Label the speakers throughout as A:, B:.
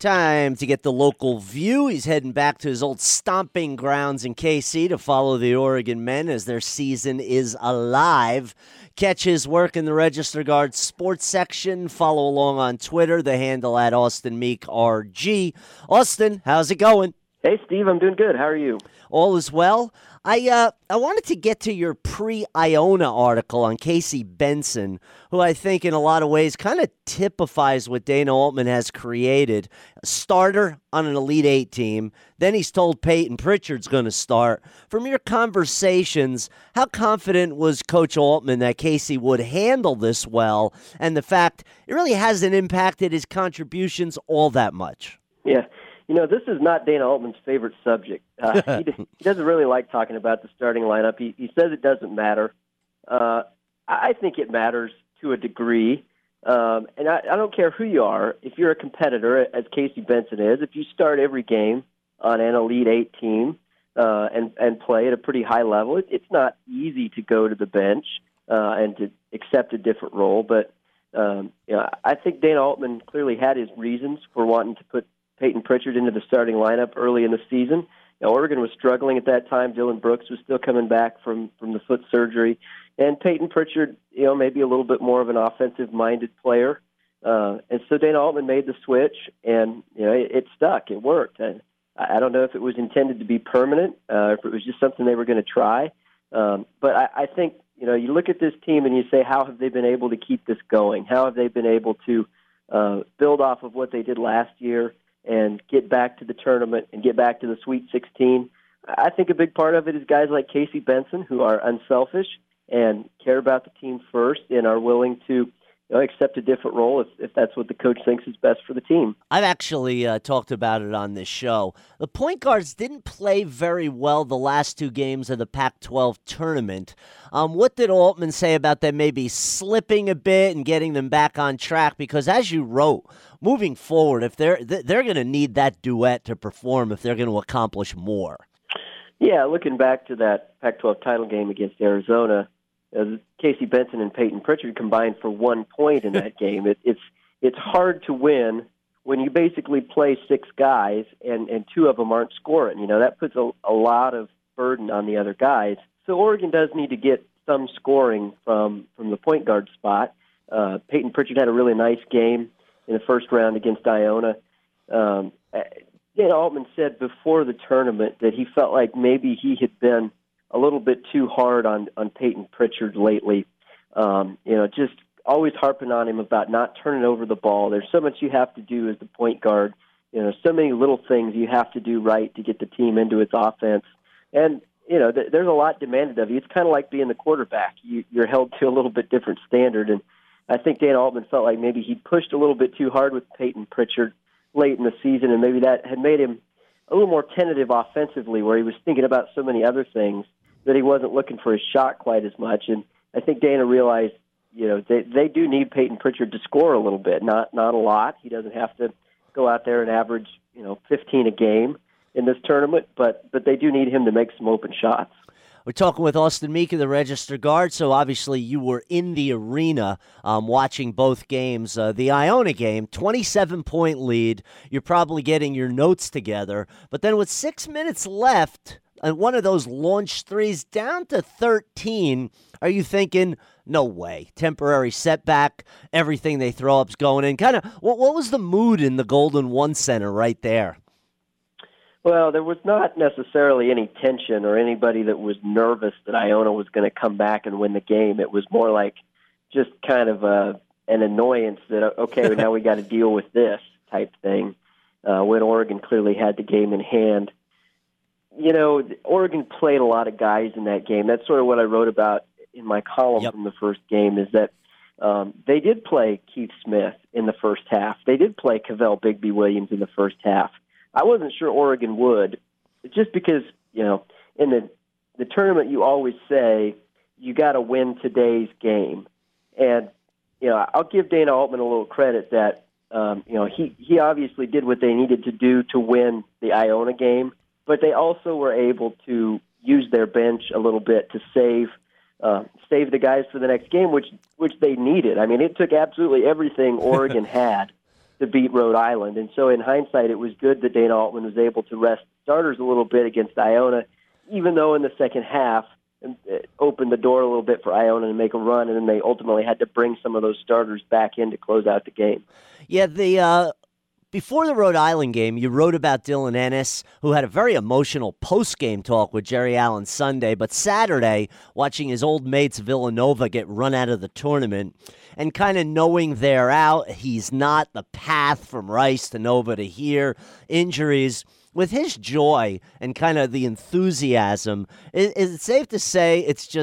A: Time to get the local view. He's heading back to his old stomping grounds in KC to follow the Oregon men as their season is alive. Catch his work in the Register Guard sports section. Follow along on Twitter, the handle at Austin Meek RG. Austin, how's it going?
B: Hey, Steve, I'm doing good. How are you?
A: All is well. I wanted to get to your pre-Iona article on Casey Benson, who I think in a lot of ways kind of typifies what Dana Altman has created. A starter on an Elite Eight team. Then he's told Peyton Pritchard's going to start. From your conversations, how confident was Coach Altman that Casey would handle this well, and the fact it really hasn't impacted his contributions all that much?
B: Yeah. You know, this is not Dana Altman's favorite subject. He doesn't really like talking about the starting lineup. He says it doesn't matter. I think it matters to a degree. And I don't care who you are. If you're a competitor, as Casey Benson is, if you start every game on an Elite Eight team and play at a pretty high level, it's not easy to go to the bench and to accept a different role. But I think Dana Altman clearly had his reasons for wanting to put Peyton Pritchard into the starting lineup early in the season. Oregon was struggling at that time. Dylan Brooks was still coming back from the foot surgery. And Peyton Pritchard, maybe a little bit more of an offensive-minded player. And so Dana Altman made the switch, and, it stuck. It worked. And I don't know if it was intended to be permanent, if it was just something they were going to try. But I think, you look at this team and you say, how have they been able to keep this going? How have they been able to build off of what they did last year and get back to the tournament and get back to the Sweet 16. I think a big part of it is guys like Casey Benson, who are unselfish and care about the team first and are willing to accept a different role if that's what the coach thinks is best for the team.
A: I've actually talked about it on this show. The point guards didn't play very well the last two games of the Pac-12 tournament. What did Altman say about them maybe slipping a bit and getting them back on track? Because as you wrote, moving forward, if they're going to need that duet to perform if they're going to accomplish more.
B: Yeah, looking back to that Pac-12 title game against Arizona, Casey Benson and Peyton Pritchard combined for 1 point in that game. It's hard to win when you basically play six guys and two of them aren't scoring. That puts a lot of burden on the other guys. So Oregon does need to get some scoring from the point guard spot. Peyton Pritchard had a really nice game in the first round against Iona. Altman said before the tournament that he felt like maybe he had been a little bit too hard on Peyton Pritchard lately. Just always harping on him about not turning over the ball. There's so much you have to do as the point guard. So many little things you have to do right to get the team into its offense. And, there's a lot demanded of you. It's kind of like being the quarterback. You're held to a little bit different standard. And I think Dana Altman felt like maybe he pushed a little bit too hard with Peyton Pritchard late in the season, and maybe that had made him a little more tentative offensively, where he was thinking about so many other things that he wasn't looking for his shot quite as much. And I think Dana realized, they do need Peyton Pritchard to score a little bit, not a lot. He doesn't have to go out there and average, 15 a game in this tournament, but they do need him to make some open shots.
A: We're talking with Austin Meek of the Register Guard, so obviously you were in the arena watching both games. The Iona game, 27-point lead. You're probably getting your notes together. But then with 6 minutes left, and one of those launch threes down to 13, are you thinking, no way, temporary setback, everything they throw up's going in? Kind of, what was the mood in the Golden One Center right there?
B: Well, there was not necessarily any tension or anybody that was nervous that Iona was going to come back and win the game. It was more like just kind of an annoyance that, okay, now we got to deal with this type thing, when Oregon clearly had the game in hand. Oregon played a lot of guys in that game. That's sort of what I wrote about in my column from the first game, is that they did play Keith Smith in the first half. They did play Cavell Bigby Williams in the first half. I wasn't sure Oregon would, just because, in the tournament you always say you got to win today's game. And, I'll give Dana Altman a little credit that, he obviously did what they needed to do to win the Iona game, but they also were able to use their bench a little bit to save the guys for the next game, which they needed. I mean, it took absolutely everything Oregon had to beat Rhode Island. And so in hindsight, it was good that Dana Altman was able to rest starters a little bit against Iona, even though in the second half it opened the door a little bit for Iona to make a run, and then they ultimately had to bring some of those starters back in to close out the game.
A: Yeah, before the Rhode Island game, you wrote about Dylan Ennis, who had a very emotional post-game talk with Jerry Allen Sunday, but Saturday, watching his old mates Villanova get run out of the tournament, and kind of knowing they're out, he's not the path from Rice to Nova to here, injuries. With his joy and kind of the enthusiasm, is it safe to say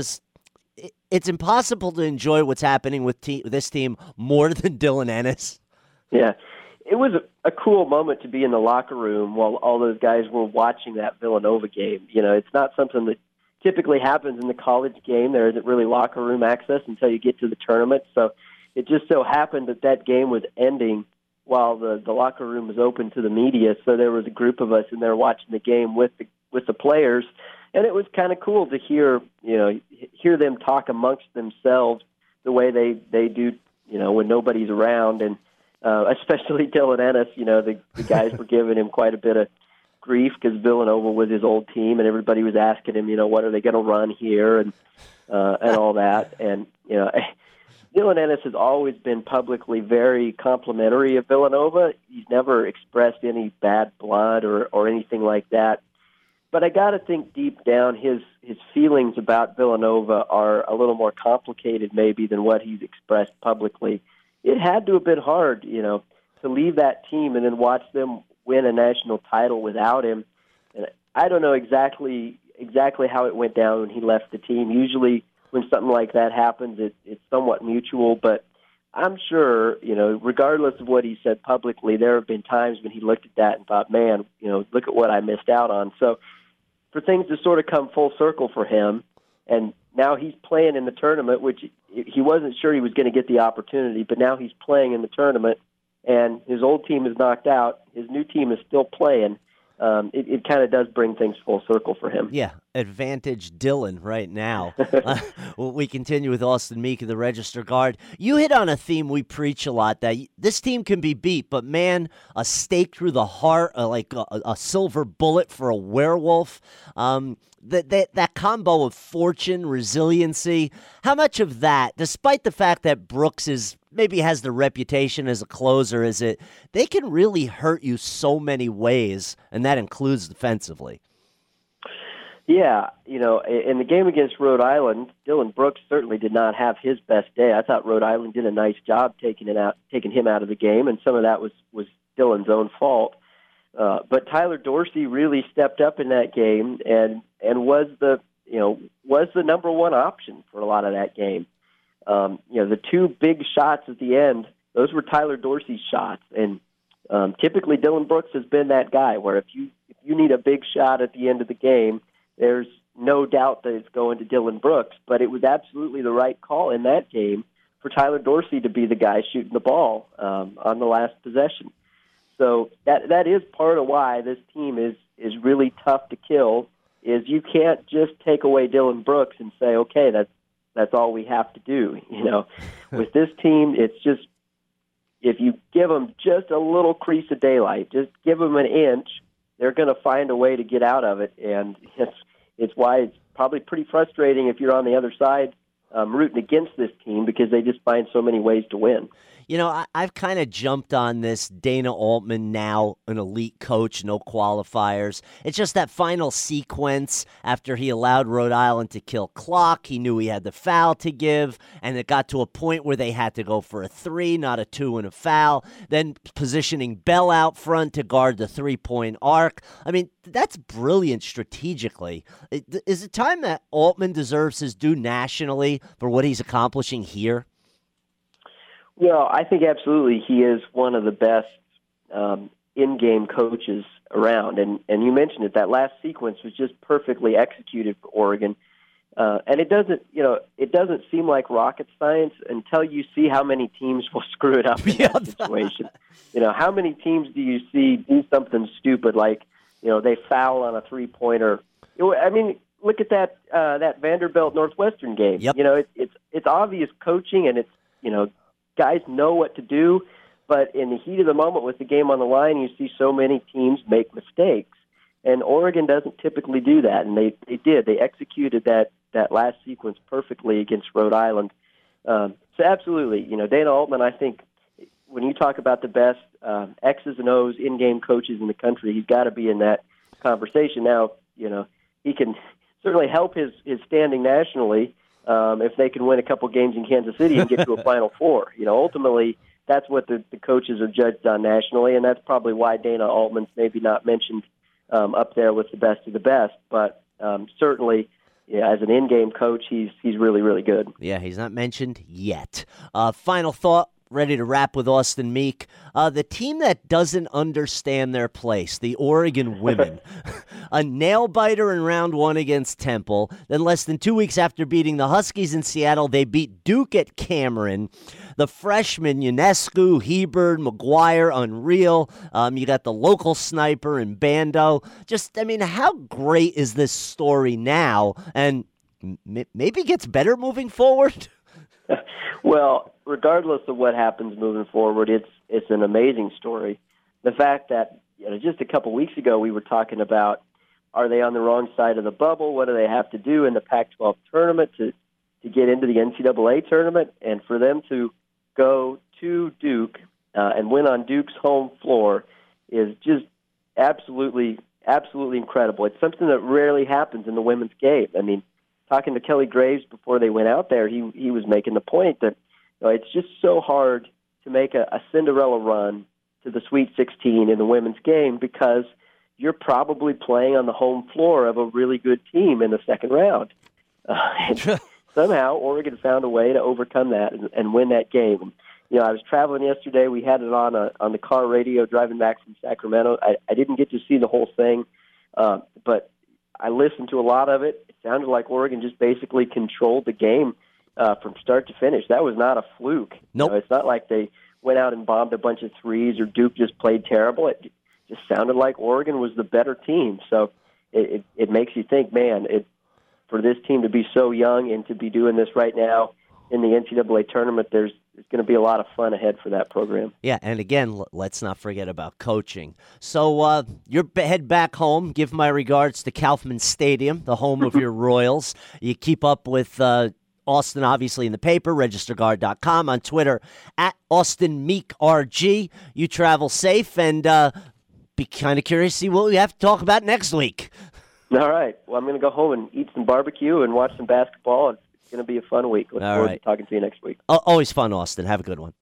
A: it's impossible to enjoy what's happening with this team more than Dylan Ennis?
B: Yeah. It was a cool moment to be in the locker room while all those guys were watching that Villanova game. You know, it's not something that typically happens in the college game. There isn't really locker room access until you get to the tournament. So it just so happened that game was ending while the locker room was open to the media. So there was a group of us in there watching the game with the players, and it was kind of cool to hear them talk amongst themselves the way they do, when nobody's around. And especially Dylan Ennis, the guys were giving him quite a bit of grief because Villanova was his old team, and everybody was asking him, what are they going to run here and all that. And Dylan Ennis has always been publicly very complimentary of Villanova. He's never expressed any bad blood or anything like that. But I got to think deep down his feelings about Villanova are a little more complicated maybe than what he's expressed publicly. It had to have been hard, to leave that team and then watch them win a national title without him. And I don't know exactly how it went down when he left the team. Usually when something like that happens, it's somewhat mutual, but I'm sure, regardless of what he said publicly, there have been times when he looked at that and thought, man, look at what I missed out on. So for things to sort of come full circle for him, and now he's playing in the tournament, which he wasn't sure he was going to get the opportunity, but now he's playing in the tournament, and his old team is knocked out. His new team is still playing. It kind of does bring things full circle for him.
A: Yeah, advantage Dylan right now. We continue with Austin Meek, the Register Guard. You hit on a theme we preach a lot, that this team can be beat, but man, a stake through the heart, like a silver bullet for a werewolf. That combo of fortune, resiliency, how much of that, despite the fact that Brooks maybe has the reputation as a closer, is it they can really hurt you so many ways, and that includes defensively.
B: Yeah, in the game against Rhode Island, Dylan Brooks certainly did not have his best day. I thought Rhode Island did a nice job taking him out of the game, and some of that was Dylan's own fault. But Tyler Dorsey really stepped up in that game and was the number one option for a lot of that game. The two big shots at the end, those were Tyler Dorsey's shots, and typically Dylan Brooks has been that guy where if you need a big shot at the end of the game, there's no doubt that it's going to Dylan Brooks. But it was absolutely the right call in that game for Tyler Dorsey to be the guy shooting the ball on the last possession. So that is part of why this team is really tough to kill. Is you can't just take away Dylan Brooks and say, okay, that's all we have to do. With this team, it's just if you give them just a little crease of daylight, just give them an inch, they're going to find a way to get out of it. And it's why it's probably pretty frustrating if you're on the other side rooting against this team because they just find so many ways to win.
A: I've kind of jumped on this Dana Altman, now an elite coach, no qualifiers. It's just that final sequence after he allowed Rhode Island to kill clock. He knew he had the foul to give, and it got to a point where they had to go for a 3, not a 2 and a foul. Then positioning Bell out front to guard the three-point arc. I mean, that's brilliant strategically. Is it time that Altman deserves his due nationally for what he's accomplishing here?
B: Well, I think absolutely he is one of the best in-game coaches around. And you mentioned it, that last sequence was just perfectly executed for Oregon. And it doesn't seem like rocket science until you see how many teams will screw it up in that situation. How many teams do you see do something stupid like, they foul on a three-pointer? Look at that Vanderbilt Northwestern game.
A: Yep.
B: It's obvious coaching, and it's, guys know what to do, But in the heat of the moment with the game on the line, you see so many teams make mistakes. And Oregon doesn't typically do that, and they did. They executed that last sequence perfectly against Rhode Island. So absolutely, Dana Altman, I think, when you talk about the best X's and O's in-game coaches in the country, he's got to be in that conversation. Now, he can certainly help his standing nationally if they can win a couple games in Kansas City and get to a Final Four. Ultimately, that's what the coaches are judged on nationally, and that's probably why Dana Altman's maybe not mentioned up there with the best of the best. But certainly, as an in-game coach, he's really, really good.
A: Yeah, he's not mentioned yet. Final thought. Ready to wrap with Austin Meek. The team that doesn't understand their place, the Oregon women. A nail-biter in round one against Temple. Then less than 2 weeks after beating the Huskies in Seattle, they beat Duke at Cameron. The freshmen, Ionescu, Hebert, McGuire, unreal. You got the local sniper in Bando. How great is this story now? And maybe gets better moving forward?
B: Well, regardless of what happens moving forward, it's an amazing story. The fact that just a couple weeks ago we were talking about, are they on the wrong side of the bubble? What do they have to do in the Pac-12 tournament to get into the NCAA tournament? And for them to go to Duke and win on Duke's home floor is just absolutely incredible. It's something that rarely happens in the women's game. Talking to Kelly Graves before they went out there, he was making the point that it's just so hard to make a Cinderella run to the Sweet 16 in the women's game because you're probably playing on the home floor of a really good team in the second round. Somehow, Oregon found a way to overcome that and win that game. I was traveling yesterday. We had it on the car radio driving back from Sacramento. I didn't get to see the whole thing, but I listened to a lot of it. It sounded like Oregon just basically controlled the game from start to finish. That was not a fluke.
A: Nope.
B: It's not like they went out and bombed a bunch of threes or Duke just played terrible. It just sounded like Oregon was the better team. So it makes you think, man, for this team to be so young and to be doing this right now in the NCAA tournament, there's going to be a lot of fun ahead for that program.
A: Yeah, and again, let's not forget about coaching. So you head back home. Give my regards to Kaufman Stadium, the home of your Royals. You keep up with Austin, obviously, in the paper, registerguard.com, on Twitter, at AustinMeekRG. You travel safe, and be kind of curious to see what we have to talk about next week.
B: All right. Well, I'm going to go home and eat some barbecue and watch some basketball. It's going to be a fun week. Look forward to talking to you next week.
A: Always fun, Austin. Have a good one.